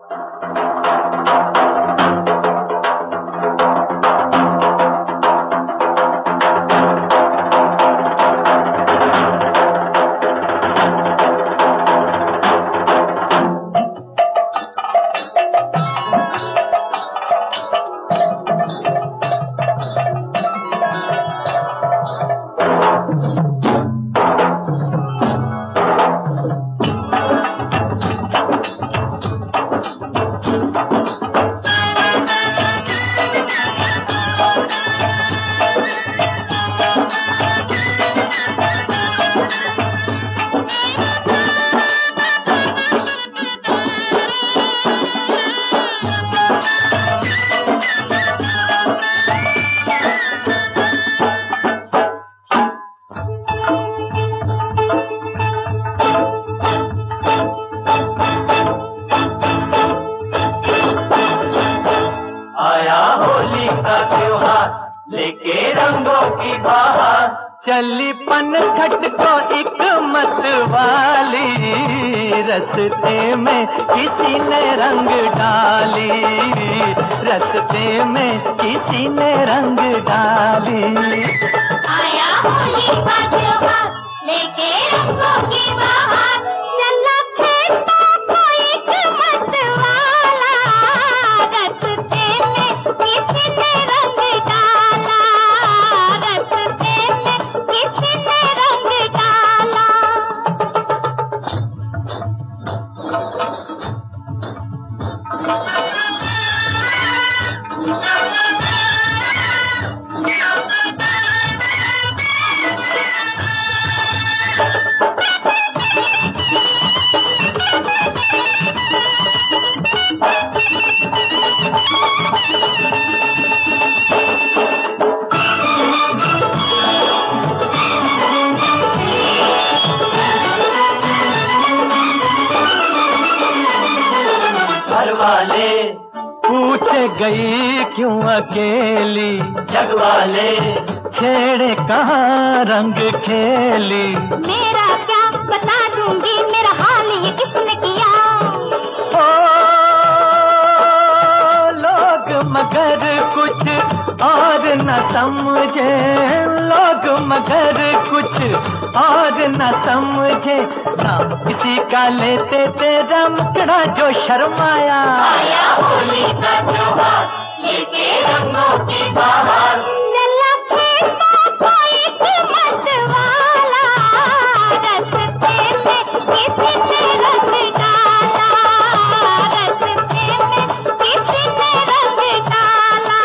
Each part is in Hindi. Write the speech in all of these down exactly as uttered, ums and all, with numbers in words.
चली पनघट को एक मत वाली, रस्ते में किसी ने रंग डाली, रस्ते में किसी ने रंग डाली। आया होली का त्योहार लेके रंगों की बहार, चला फेंकता कोई एक मत वाला, रस्ते में किसी ने रंग डाला, रस्ते में किसी ने रंग डाला। वाले पूछे गई क्यों अकेली, जग वाले छेड़े कहाँ रंग खेली। मेरा क्या बता दूंगी, मेरा हाल ये किसने किया। ओ लोग मगर कुछ और न समझे, लोग मगर कुछ और न समझे, नाम किसी का लेते तेरा मुकड़ा जो शर्माया। आया होली का त्योहार लेके रंगों की बहार, चला फेंकता कोई एक मत वाला, रस्ते में किसी ने रंग डाला, रस्ते में किसी ने रंग डाला।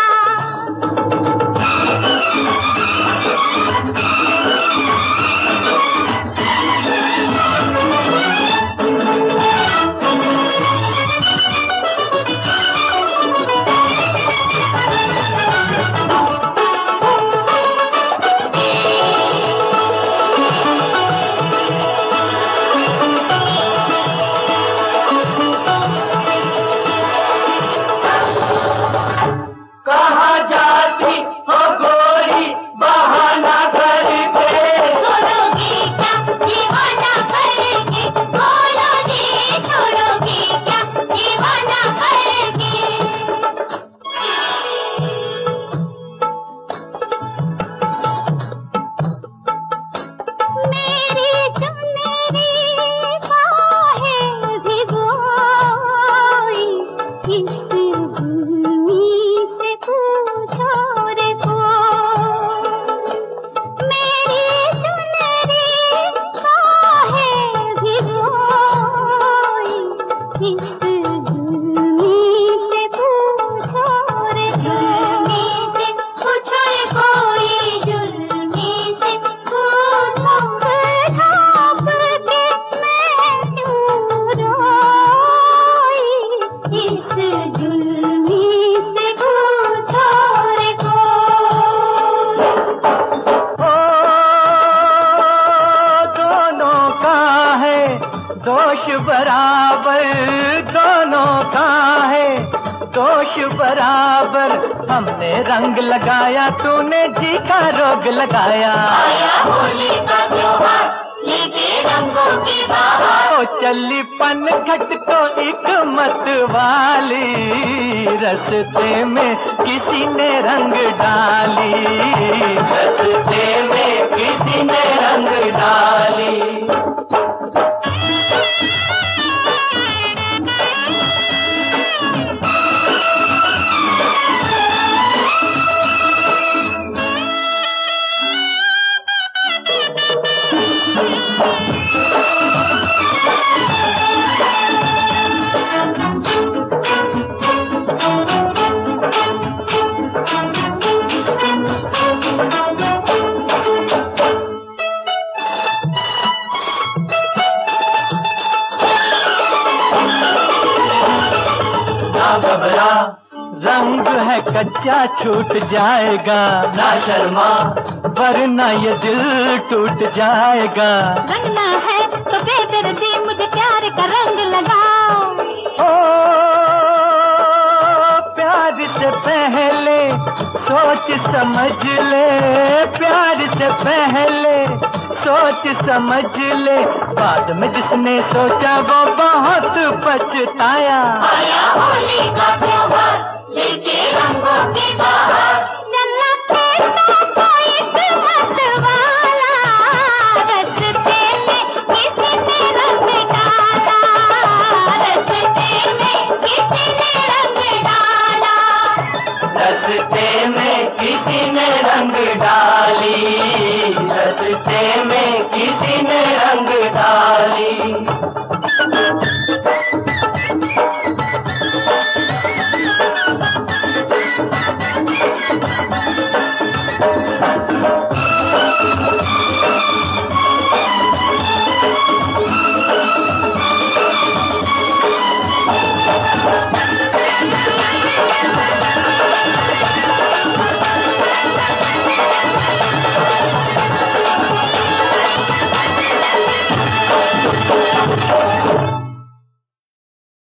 दोष बराबर दोनों का है, दोष बराबर। हमने रंग लगाया, तूने जी का रोग लगाया। आया होली का त्योहार लेके रंगों की बाहर। ओ चली पन घट को एक मत वाली, रस्ते में किसी ने रंग डाली, रस्ते में किसी ने रंग डाली। घबरा रंग है कच्चा छूट जाएगा, ना शर्मा वरना ये दिल टूट जाएगा। रंगना है तो बेदर्दी मुझे प्यार का रंग लगाओ। ओ प्यार से पहले सोच समझ ले, प्यार से पहले सोच समझ ले, बाद में जिसने सोचा वो बहुत पछताया। आया होली का त्योहार लेके रंगों की बाहर। चला खेलता कोई मत वाला, रस्ते में किसी ने रंग डाला, रस्ते में किसी ने रंग डाला, रस्ते में किसी ने रंग डाली, रस्ते में किसी ने रंग डाली। रंग